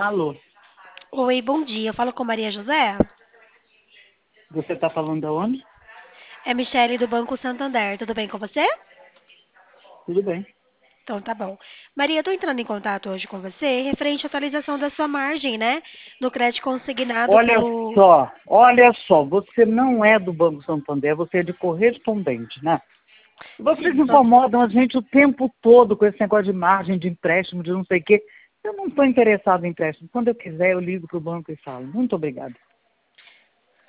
Alô, Oi, bom dia. Eu falo com Maria José? você está falando de onde? É Michele do Banco Santander. Tudo bem com você? Tudo bem. Então tá bom. Maria, eu tô entrando em contato hoje com você referente à atualização da sua margem, né? No crédito consignado pelo. Olha só, você não é do Banco Santander, você é de correspondente, né? Vocês Sim, só. incomodam a gente o tempo todo com esse negócio de margem de empréstimo, de não sei o quê. Eu não estou interessado em empréstimo. Quando eu quiser, eu ligo para o banco e falo. Muito obrigada.